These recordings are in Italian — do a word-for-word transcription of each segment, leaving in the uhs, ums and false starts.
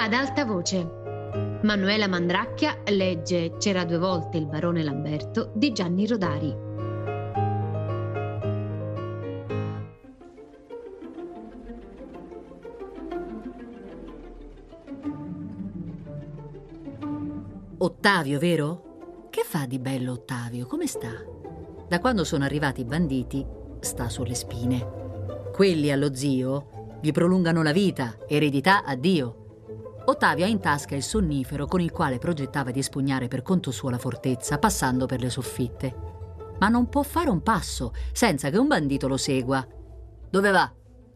Ad alta voce. Manuela Mandracchia legge C'era due volte il barone Lamberto di Gianni Rodari. Ottavio, vero? Che fa di bello Ottavio? Come sta? Da quando sono arrivati i banditi, sta sulle spine. Quelli allo zio gli prolungano la vita, eredità a Dio. Ottavio ha in tasca il sonnifero con il quale progettava di espugnare per conto suo la fortezza, passando per le soffitte. Ma non può fare un passo senza che un bandito lo segua. Dove va?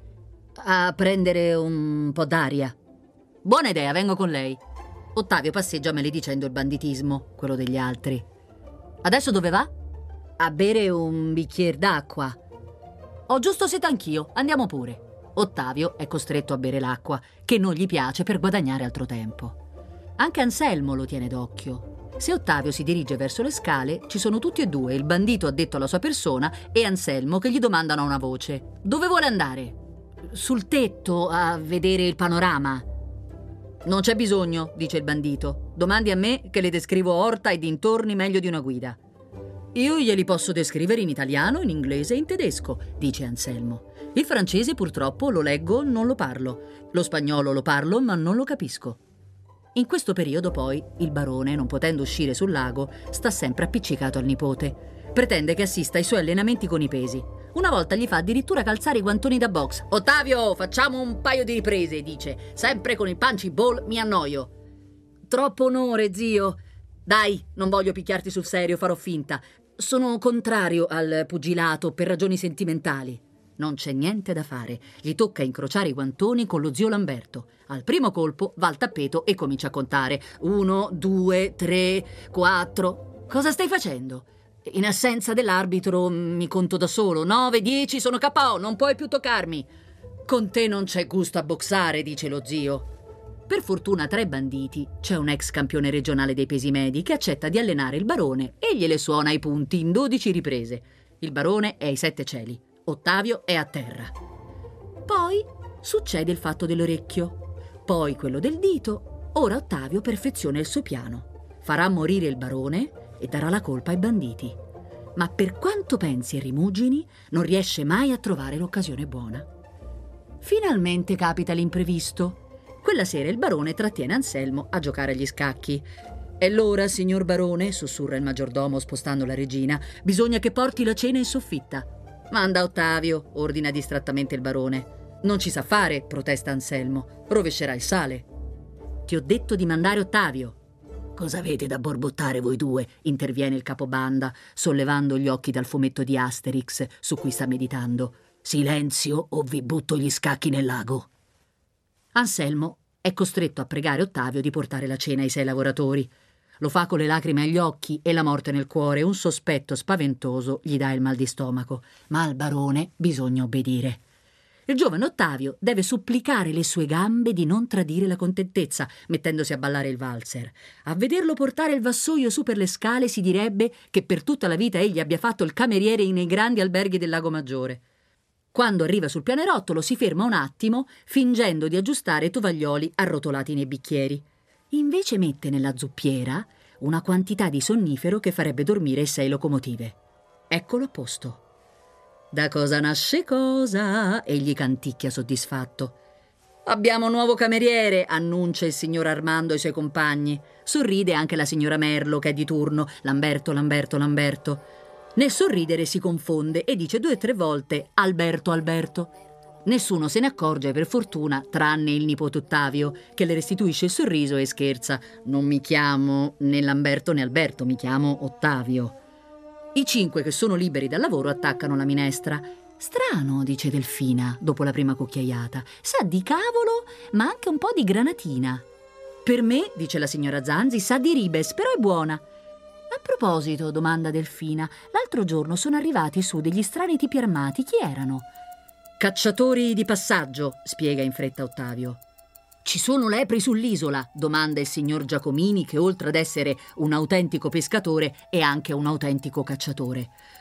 A prendere un po' d'aria. Buona idea, vengo con lei. Ottavio passeggia maledicendo il banditismo, quello degli altri. Adesso dove va? A bere un bicchiere d'acqua. Ho giusto sete anch'io, andiamo pure. Ottavio è costretto a bere l'acqua, che non gli piace per guadagnare altro tempo. Anche Anselmo lo tiene d'occhio. Se Ottavio si dirige verso le scale, ci sono tutti e due, il bandito addetto alla sua persona e Anselmo che gli domandano a una voce: dove vuole andare? Sul tetto, a vedere il panorama. Non c'è bisogno, dice il bandito. Domandi a me che le descrivo Orta e dintorni meglio di una guida. Io glieli posso descrivere in italiano, in inglese e in tedesco, dice Anselmo. Il francese purtroppo lo leggo, non lo parlo. Lo spagnolo lo parlo, ma non lo capisco. In questo periodo poi il barone, non potendo uscire sul lago, sta sempre appiccicato al nipote. Pretende che assista ai suoi allenamenti con i pesi. Una volta gli fa addirittura calzare i guantoni da box. Ottavio, facciamo un paio di riprese, dice. Sempre con il punching ball mi annoio. Troppo onore, zio. Dai, non voglio picchiarti sul serio, farò finta. Sono contrario al pugilato per ragioni sentimentali. Non c'è niente da fare. Gli tocca incrociare i guantoni con lo zio Lamberto. Al primo colpo va al tappeto e comincia a contare. Uno, due, tre, quattro. Cosa stai facendo? In assenza dell'arbitro mi conto da solo. Nove, dieci, sono K O, non puoi più toccarmi. Con te non c'è gusto a boxare, dice lo zio. Per fortuna tra i banditi c'è un ex campione regionale dei pesi medi che accetta di allenare il barone e gliele suona i punti in dodici riprese. Il barone è ai sette cieli. Ottavio è a terra. Poi succede il fatto dell'orecchio, poi quello del dito. Ora Ottavio perfeziona il suo piano. Farà morire il barone e darà la colpa ai banditi. Ma per quanto pensi e rimugini, non riesce mai a trovare l'occasione buona. Finalmente capita l'imprevisto. Quella sera il barone trattiene Anselmo a giocare agli scacchi. «È l'ora, signor barone», sussurra il maggiordomo spostando la regina. «Bisogna che porti la cena in soffitta». «Manda Ottavio», ordina distrattamente il barone. «Non ci sa fare», protesta Anselmo. «Rovescerà il sale». «Ti ho detto di mandare Ottavio». «Cosa avete da borbottare voi due?» interviene il capobanda, sollevando gli occhi dal fumetto di Asterix su cui sta meditando. «Silenzio o vi butto gli scacchi nel lago». Anselmo è costretto a pregare Ottavio di portare la cena ai sei lavoratori. Lo fa con le lacrime agli occhi e la morte nel cuore. Un sospetto spaventoso gli dà il mal di stomaco. Ma al barone bisogna obbedire. Il giovane Ottavio deve supplicare le sue gambe di non tradire la contentezza, mettendosi a ballare il valzer. A vederlo portare il vassoio su per le scale si direbbe che per tutta la vita egli abbia fatto il cameriere nei grandi alberghi del Lago Maggiore. Quando arriva sul pianerottolo si ferma un attimo, fingendo di aggiustare i tovaglioli arrotolati nei bicchieri. Invece mette nella zuppiera una quantità di sonnifero che farebbe dormire sei locomotive. Eccolo a posto. «Da cosa nasce cosa?» egli canticchia soddisfatto. «Abbiamo un nuovo cameriere», annuncia il signor Armando ai suoi compagni. Sorride anche la signora Merlo, che è di turno. «Lamberto, Lamberto, Lamberto». Nel sorridere si confonde e dice due o tre volte «Alberto, Alberto». Nessuno se ne accorge, per fortuna, tranne il nipote Ottavio, che le restituisce il sorriso e scherza. «Non mi chiamo né Lamberto né Alberto, mi chiamo Ottavio». I cinque che sono liberi dal lavoro attaccano la minestra. «Strano», dice Delfina, dopo la prima cucchiaiata. «Sa di cavolo, ma anche un po' di granatina». «Per me», dice la signora Zanzi, «sa di ribes, però è buona». «A proposito», domanda Delfina, «l'altro giorno sono arrivati su degli strani tipi armati. Chi erano?» «Cacciatori di passaggio», spiega in fretta Ottavio. «Ci sono lepri sull'isola?» domanda il signor Giacomini, che oltre ad essere un autentico pescatore è anche un autentico cacciatore.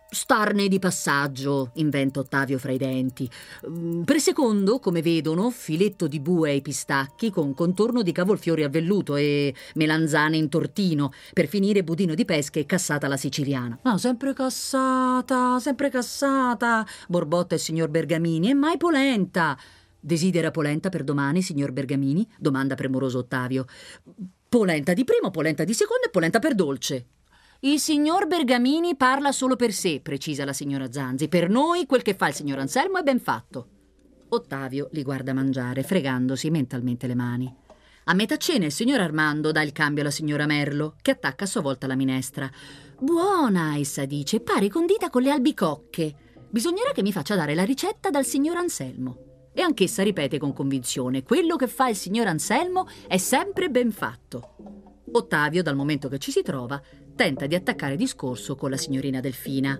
Starne di passaggio, inventa Ottavio fra i denti. Per secondo, come vedono, filetto di bue ai pistacchi con contorno di cavolfiori a velluto e melanzane in tortino. Per finire, budino di pesche e cassata alla siciliana. No, sempre cassata, sempre cassata, borbotta il signor Bergamini, e mai polenta. Desidera polenta per domani, signor Bergamini? Domanda premuroso Ottavio. Polenta di primo, polenta di secondo e polenta per dolce. Il signor Bergamini parla solo per sé, precisa la signora Zanzi. Per noi quel che fa il signor Anselmo è ben fatto. Ottavio li guarda mangiare, fregandosi mentalmente le mani. A metà cena il signor Armando dà il cambio alla signora Merlo, che attacca a sua volta la minestra. Buona, essa dice, pare condita con le albicocche. Bisognerà che mi faccia dare la ricetta dal signor Anselmo. E anch'essa ripete con convinzione, quello che fa il signor Anselmo è sempre ben fatto. Ottavio, dal momento che ci si trova, tenta di attaccare discorso con la signorina Delfina.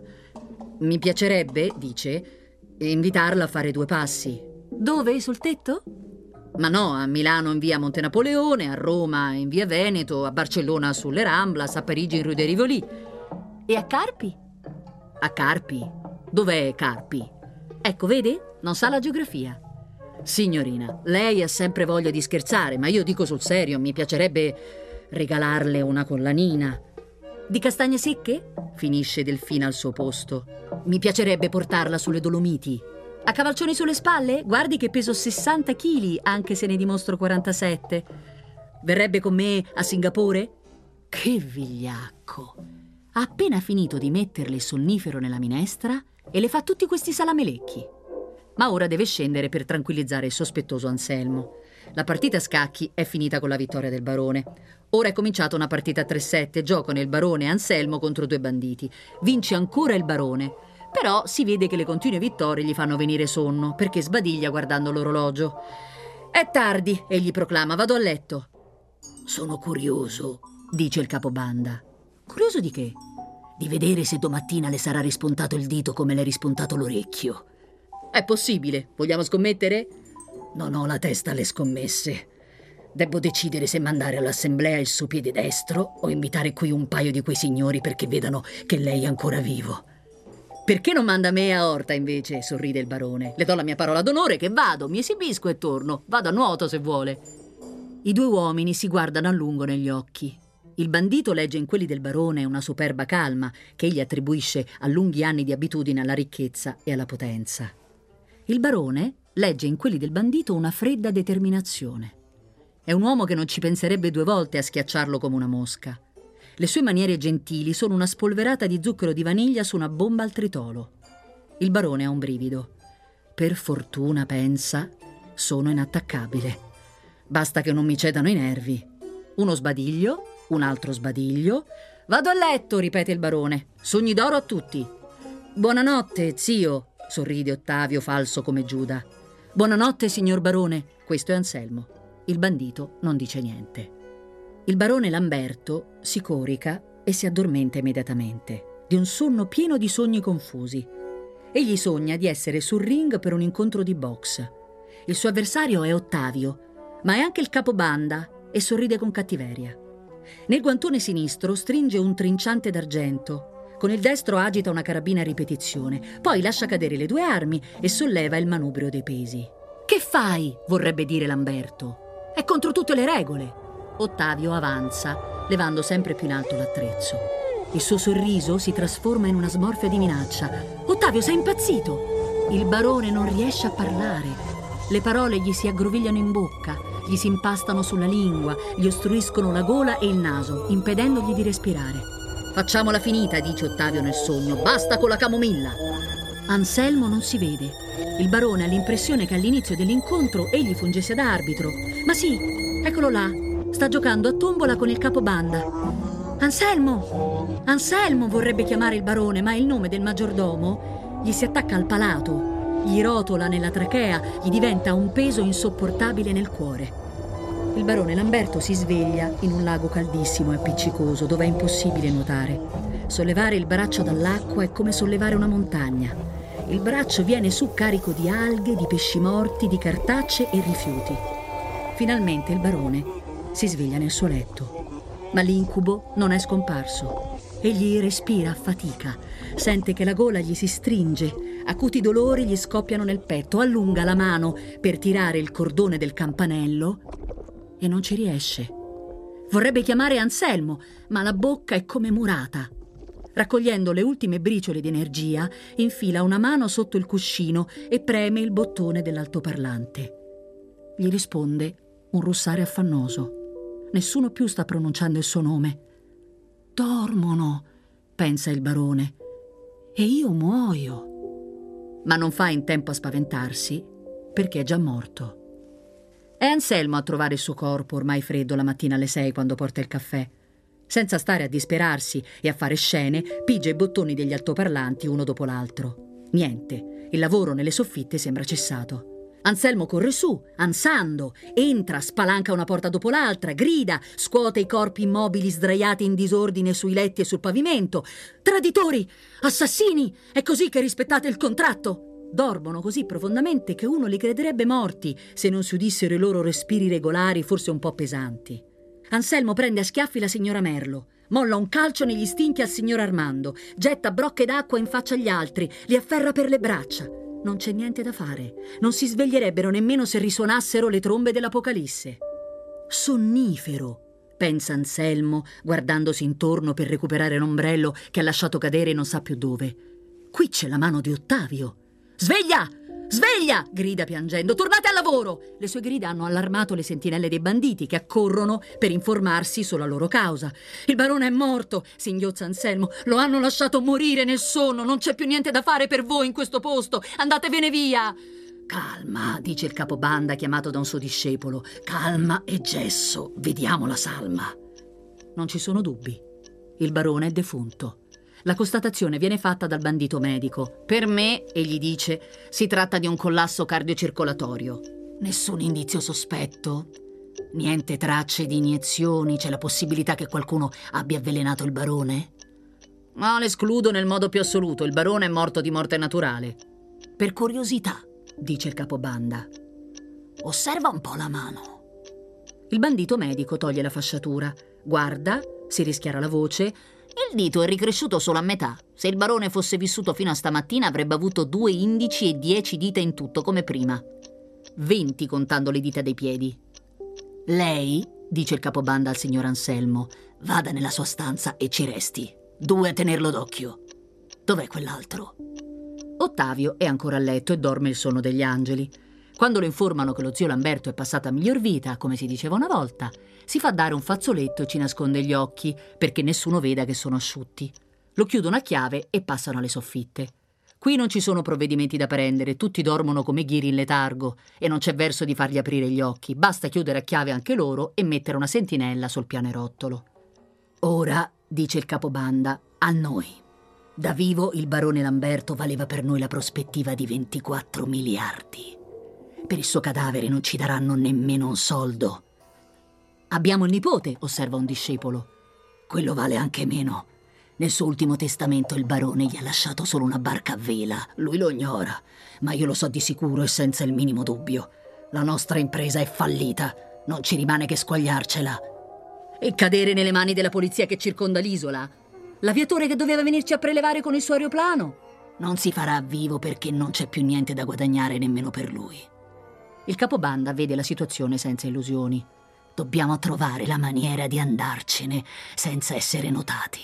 Mi piacerebbe, dice, invitarla a fare due passi. Dove? Sul tetto? Ma no, a Milano in via Monte Napoleone, a Roma in via Veneto, a Barcellona sulle Ramblas, a Parigi in rue de Rivoli. E a Carpi? A Carpi? Dov'è Carpi? Ecco, vede? Non sa la geografia. Signorina, lei ha sempre voglia di scherzare, ma io dico sul serio, mi piacerebbe regalarle una collanina. Di castagne secche? Finisce Delfina al suo posto. Mi piacerebbe portarla sulle Dolomiti. A cavalcioni sulle spalle? Guardi che peso sessanta chili, anche se ne dimostro quarantasette. Verrebbe con me a Singapore? Che vigliacco! Ha appena finito di metterle il sonnifero nella minestra e le fa tutti questi salamelecchi. Ma ora deve scendere per tranquillizzare il sospettoso Anselmo. La partita a scacchi è finita con la vittoria del barone. Ora è cominciata una partita a tre sette, giocano il barone e Anselmo contro due banditi. Vince ancora il barone, però si vede che le continue vittorie gli fanno venire sonno, perché sbadiglia guardando l'orologio. È tardi, egli proclama, vado a letto. Sono curioso, dice il capobanda. Curioso di che? Di vedere se domattina le sarà rispuntato il dito come le è rispuntato l'orecchio. È possibile, vogliamo scommettere? Non ho la testa alle scommesse. Devo decidere se mandare all'assemblea il suo piede destro o invitare qui un paio di quei signori perché vedano che lei è ancora vivo. Perché non manda me a Orta invece? Sorride il barone. Le do la mia parola d'onore che vado, mi esibisco e torno. Vado a nuoto se vuole. I due uomini si guardano a lungo negli occhi. Il bandito legge in quelli del barone una superba calma che egli attribuisce a lunghi anni di abitudine alla ricchezza e alla potenza. Il barone legge in quelli del bandito una fredda determinazione. È un uomo che non ci penserebbe due volte a schiacciarlo come una mosca. Le sue maniere gentili sono una spolverata di zucchero di vaniglia su una bomba al tritolo. Il barone ha un brivido. Per fortuna, pensa, sono inattaccabile. Basta che non mi cedano i nervi. Uno sbadiglio, un altro sbadiglio. Vado a letto, ripete il barone. Sogni d'oro a tutti. Buonanotte, zio, sorride Ottavio, falso come Giuda. Buonanotte, signor barone. Questo è Anselmo. Il bandito non dice niente. Il barone Lamberto si corica e si addormenta immediatamente, di un sonno pieno di sogni confusi. Egli sogna di essere sul ring per un incontro di box. Il suo avversario è Ottavio, ma è anche il capobanda e sorride con cattiveria. Nel guantone sinistro stringe un trinciante d'argento. Con il destro agita una carabina a ripetizione, poi lascia cadere le due armi e solleva il manubrio dei pesi. «Che fai?» vorrebbe dire Lamberto. «È contro tutte le regole!» Ottavio avanza, levando sempre più in alto l'attrezzo. Il suo sorriso si trasforma in una smorfia di minaccia. «Ottavio, sei impazzito!» Il barone non riesce a parlare. Le parole gli si aggrovigliano in bocca, gli si impastano sulla lingua, gli ostruiscono la gola e il naso, impedendogli di respirare. «Facciamola finita», dice Ottavio nel sogno. «Basta con la camomilla!» Anselmo non si vede. Il barone ha l'impressione che all'inizio dell'incontro egli fungesse da arbitro. Ma sì, eccolo là, sta giocando a tombola con il capobanda. «Anselmo! Anselmo!» vorrebbe chiamare il barone, ma il nome del maggiordomo gli si attacca al palato, gli rotola nella trachea, gli diventa un peso insopportabile nel cuore. Il barone Lamberto si sveglia in un lago caldissimo e appiccicoso dove è impossibile nuotare. Sollevare il braccio dall'acqua è come sollevare una montagna. Il braccio viene su carico di alghe, di pesci morti, di cartacce e rifiuti. Finalmente il barone si sveglia nel suo letto, ma l'incubo non è scomparso. Egli respira a fatica, sente che la gola gli si stringe, acuti dolori gli scoppiano nel petto, allunga la mano per tirare il cordone del campanello e non ci riesce. Vorrebbe chiamare Anselmo, ma la bocca è come murata. Raccogliendo le ultime briciole di energia, infila una mano sotto il cuscino e preme il bottone dell'altoparlante. Gli risponde un russare affannoso. Nessuno più sta pronunciando il suo nome. Dormono, pensa il barone, e io muoio. Ma non fa in tempo a spaventarsi, perché è già morto. È Anselmo a trovare il suo corpo ormai freddo la mattina alle sei quando porta il caffè. Senza stare a disperarsi e a fare scene, pigia i bottoni degli altoparlanti uno dopo l'altro. Niente, il lavoro nelle soffitte sembra cessato. Anselmo corre su, ansando, entra, spalanca una porta dopo l'altra, grida, scuote i corpi immobili sdraiati in disordine sui letti e sul pavimento. Traditori! Assassini! È così che rispettate il contratto? Dormono così profondamente che uno li crederebbe morti se non si udissero i loro respiri regolari, forse un po' pesanti. Anselmo prende a schiaffi la signora Merlo, molla un calcio negli stinchi al signor Armando, getta brocche d'acqua in faccia agli altri, li afferra per le braccia. Non c'è niente da fare. Non si sveglierebbero nemmeno se risuonassero le trombe dell'Apocalisse. Sonnifero, pensa Anselmo, guardandosi intorno per recuperare l'ombrello che ha lasciato cadere non sa più dove. Qui c'è la mano di Ottavio. Sveglia! Sveglia! Grida piangendo. Tornate al lavoro! Le sue grida hanno allarmato le sentinelle dei banditi che accorrono per informarsi sulla loro causa. Il barone è morto, singhiozza Anselmo. Lo hanno lasciato morire nel sonno. Non c'è più niente da fare per voi in questo posto. Andatevene via! Calma, dice il capobanda chiamato da un suo discepolo. Calma e gesso. Vediamo la salma. Non ci sono dubbi. Il barone è defunto. La constatazione viene fatta dal bandito medico. Per me, egli dice, si tratta di un collasso cardiocircolatorio. Nessun indizio sospetto. Niente tracce di iniezioni. C'è la possibilità che qualcuno abbia avvelenato il barone? Ma l'escludo nel modo più assoluto. Il barone è morto di morte naturale. Per curiosità, dice il capobanda, osserva un po' la mano. Il bandito medico toglie la fasciatura, guarda, si rischiara la voce. Il dito è ricresciuto solo a metà. Se il barone fosse vissuto fino a stamattina avrebbe avuto due indici e dieci dita in tutto, come prima. Venti contando le dita dei piedi. Lei, dice il capobanda al signor Anselmo, vada nella sua stanza e ci resti. Due a tenerlo d'occhio. Dov'è quell'altro? Ottavio è ancora a letto e dorme il sonno degli angeli. Quando lo informano che lo zio Lamberto è passato a miglior vita, come si diceva una volta, si fa dare un fazzoletto e ci nasconde gli occhi perché nessuno veda che sono asciutti. Lo chiudono a chiave e passano alle soffitte. Qui non ci sono provvedimenti da prendere, tutti dormono come ghiri in letargo e non c'è verso di fargli aprire gli occhi. Basta chiudere a chiave anche loro e mettere una sentinella sul pianerottolo. Ora, dice il capobanda, a noi. Da vivo il barone Lamberto valeva per noi la prospettiva di ventiquattro miliardi. Per il suo cadavere non ci daranno nemmeno un soldo. Abbiamo il nipote, osserva un discepolo. Quello vale anche meno. Nel suo ultimo testamento il barone gli ha lasciato solo una barca a vela. Lui lo ignora, ma io lo so di sicuro e senza il minimo dubbio. La nostra impresa è fallita. Non ci rimane che squagliarcela. E cadere nelle mani della polizia che circonda l'isola? L'aviatore che doveva venirci a prelevare con il suo aeroplano? Non si farà vivo perché non c'è più niente da guadagnare nemmeno per lui. Il capobanda vede la situazione senza illusioni. Dobbiamo trovare la maniera di andarcene senza essere notati.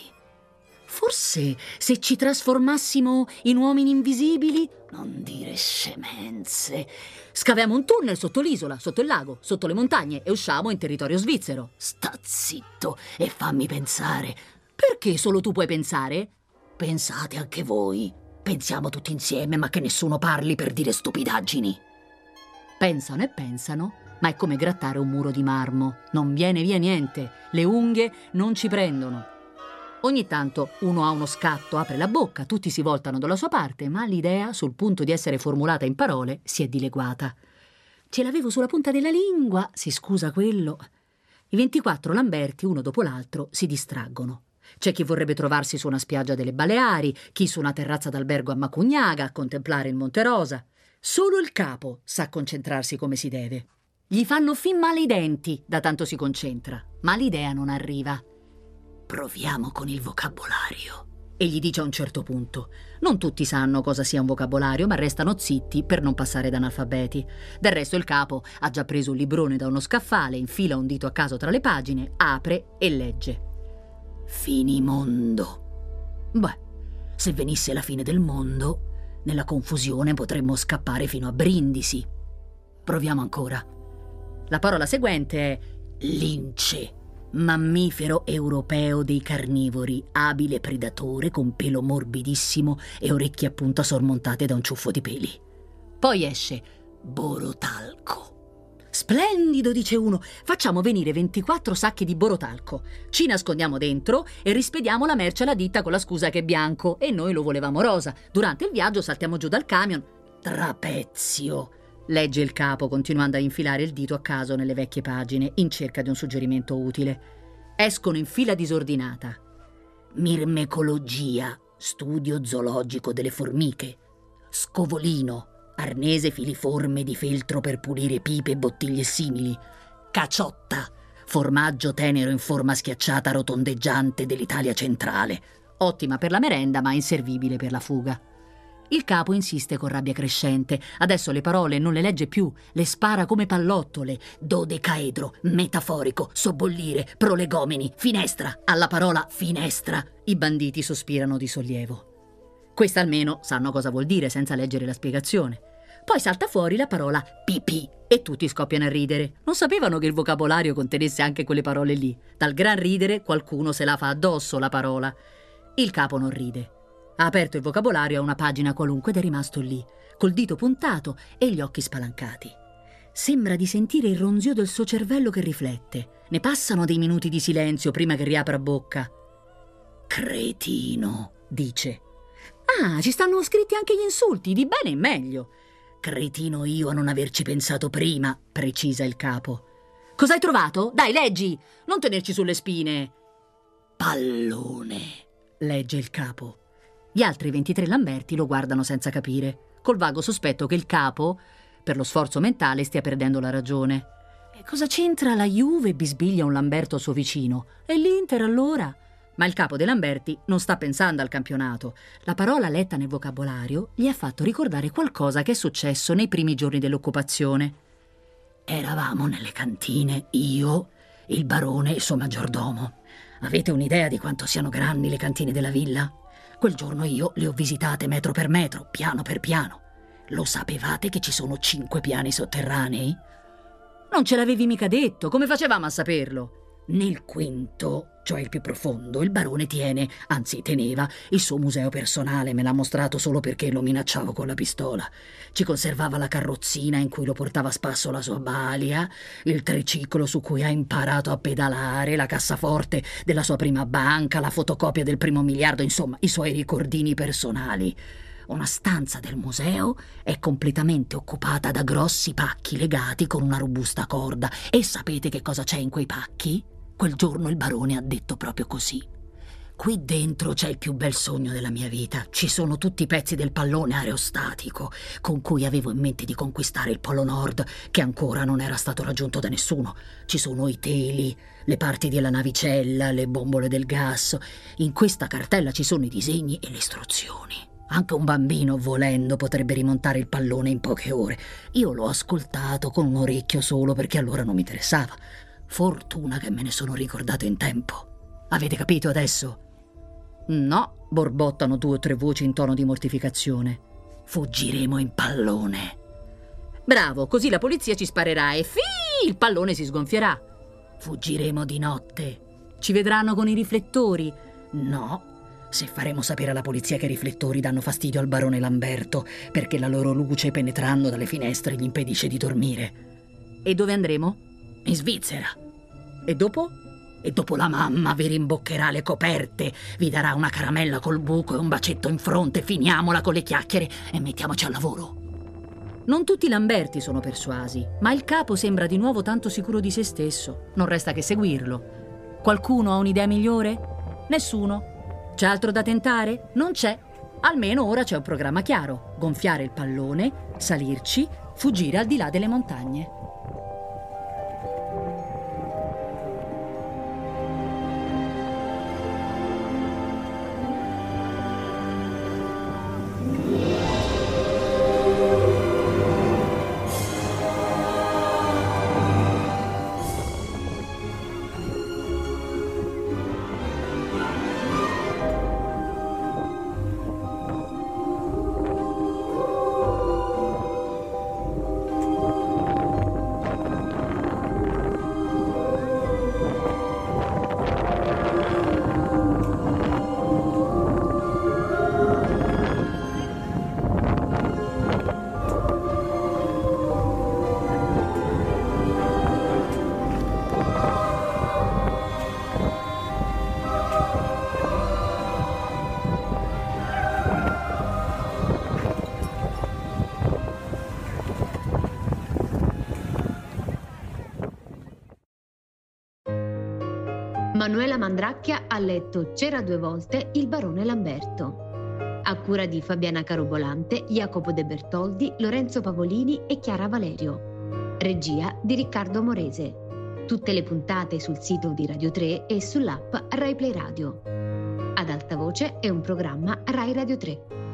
Forse se ci trasformassimo in uomini invisibili? Non dire scemenze. Scaviamo un tunnel sotto l'isola, sotto il lago, sotto le montagne e usciamo in territorio svizzero. Sta zitto e fammi pensare. Perché solo tu puoi pensare? Pensate anche voi. Pensiamo tutti insieme, ma che nessuno parli per dire stupidaggini. Pensano e pensano, ma è come grattare un muro di marmo. Non viene via niente. Le unghie non ci prendono. Ogni tanto uno ha uno scatto, apre la bocca, tutti si voltano dalla sua parte, ma l'idea, sul punto di essere formulata in parole, si è dileguata. Ce l'avevo sulla punta della lingua, si scusa quello. I ventiquattro Lamberti, uno dopo l'altro, si distraggono. C'è chi vorrebbe trovarsi su una spiaggia delle Baleari, chi su una terrazza d'albergo a Macugnaga a contemplare il Monte Rosa. Solo il capo sa concentrarsi come si deve. Gli fanno fin male i denti da tanto si concentra, ma l'idea non arriva. Proviamo con il vocabolario. E gli dice a un certo punto: non tutti sanno cosa sia un vocabolario, ma restano zitti per non passare da analfabeti. Del resto il capo ha già preso un librone da uno scaffale, infila un dito a caso tra le pagine, apre e legge: finimondo. Beh, se venisse la fine del mondo, nella confusione potremmo scappare fino a Brindisi. Proviamo ancora. La parola seguente è lince. Mammifero europeo dei carnivori, abile predatore con pelo morbidissimo e orecchie a punta sormontate da un ciuffo di peli. Poi esce borotalco. Splendido, dice uno, facciamo venire ventiquattro sacchi di borotalco, ci nascondiamo dentro e rispediamo la merce alla ditta con la scusa che è bianco e noi lo volevamo rosa. Durante il viaggio saltiamo giù dal camion. Trapezio. Legge il capo, continuando a infilare il dito a caso nelle vecchie pagine, in cerca di un suggerimento utile. Escono in fila disordinata. Mirmecologia, studio zoologico delle formiche. Scovolino, arnese filiforme di feltro per pulire pipe e bottiglie simili. Caciotta, formaggio tenero in forma schiacciata rotondeggiante dell'Italia centrale. Ottima per la merenda, ma inservibile per la fuga. Il capo insiste con rabbia crescente. Adesso le parole non le legge più, le spara come pallottole. Dodecaedro, metaforico, sobbollire, prolegomeni, finestra. Alla parola finestra i banditi sospirano di sollievo. Questa almeno sanno cosa vuol dire senza leggere la spiegazione. Poi salta fuori la parola pipì e tutti scoppiano a ridere. Non sapevano che il vocabolario contenesse anche quelle parole lì. Dal gran ridere qualcuno se la fa addosso la parola. Il capo non ride. Ha aperto il vocabolario a una pagina qualunque ed è rimasto lì, col dito puntato e gli occhi spalancati. Sembra di sentire il ronzio del suo cervello che riflette. Ne passano dei minuti di silenzio prima che riapra bocca. Cretino, dice. Ah, ci stanno scritti anche gli insulti, di bene in meglio. Cretino io a non averci pensato prima, precisa il capo. Cosa hai trovato? Dai, leggi! Non tenerci sulle spine. Pallone, legge il capo. Gli altri ventitré Lamberti lo guardano senza capire, col vago sospetto che il capo, per lo sforzo mentale, stia perdendo la ragione. E cosa c'entra la Juve, bisbiglia un Lamberto al suo vicino? E l'Inter allora? Ma il capo dei Lamberti non sta pensando al campionato. La parola letta nel vocabolario gli ha fatto ricordare qualcosa che è successo nei primi giorni dell'occupazione. Eravamo nelle cantine, io, il barone e il suo maggiordomo. Avete un'idea di quanto siano grandi le cantine della villa? Quel giorno io le ho visitate metro per metro, piano per piano. Lo sapevate che ci sono cinque piani sotterranei? Non ce l'avevi mica detto, come facevamo a saperlo? Nel quinto, cioè il più profondo, il barone tiene, anzi teneva, il suo museo personale. Me l'ha mostrato solo perché lo minacciavo con la pistola. Ci conservava la carrozzina in cui lo portava a spasso la sua balia, il triciclo su cui ha imparato a pedalare, la cassaforte della sua prima banca, la fotocopia del primo miliardo, insomma, i suoi ricordini personali. Una stanza del museo è completamente occupata da grossi pacchi legati con una robusta corda. E sapete che cosa c'è in quei pacchi? Quel giorno il barone ha detto proprio così. Qui dentro c'è il più bel sogno della mia vita. Ci sono tutti i pezzi del pallone aerostatico con cui avevo in mente di conquistare il Polo Nord, che ancora non era stato raggiunto da nessuno. Ci sono i teli, le parti della navicella, le bombole del gas. In questa cartella ci sono i disegni e le istruzioni. Anche un bambino, volendo, potrebbe rimontare il pallone in poche ore. Io l'ho ascoltato con un orecchio solo perché allora non mi interessava. Fortuna che me ne sono ricordato in tempo. Avete capito adesso? No, borbottano due o tre voci in tono di mortificazione. Fuggiremo in pallone. Bravo, così la polizia ci sparerà e fi, il pallone si sgonfierà. Fuggiremo di notte. Ci vedranno con i riflettori. No, se faremo sapere alla polizia che i riflettori danno fastidio al barone Lamberto perché la loro luce penetrando dalle finestre gli impedisce di dormire. E dove andremo? In Svizzera. E dopo? E dopo la mamma vi rimboccherà le coperte, vi darà una caramella col buco e un bacetto in fronte, finiamola con le chiacchiere e mettiamoci al lavoro. Non tutti i Lamberti sono persuasi, ma il capo sembra di nuovo tanto sicuro di se stesso. Non resta che seguirlo. Qualcuno ha un'idea migliore? Nessuno. C'è altro da tentare? Non c'è. Almeno ora c'è un programma chiaro. Gonfiare il pallone, salirci, fuggire al di là delle montagne. Manuela Mandracchia ha letto C'era due volte il barone Lamberto. A cura di Fabiana Carobolante, Jacopo De Bertoldi, Lorenzo Pavolini e Chiara Valerio. Regia di Riccardo Morese. Tutte le puntate sul sito di Radio tre e sull'app Rai Play Radio. Ad alta voce è un programma Rai Radio tre.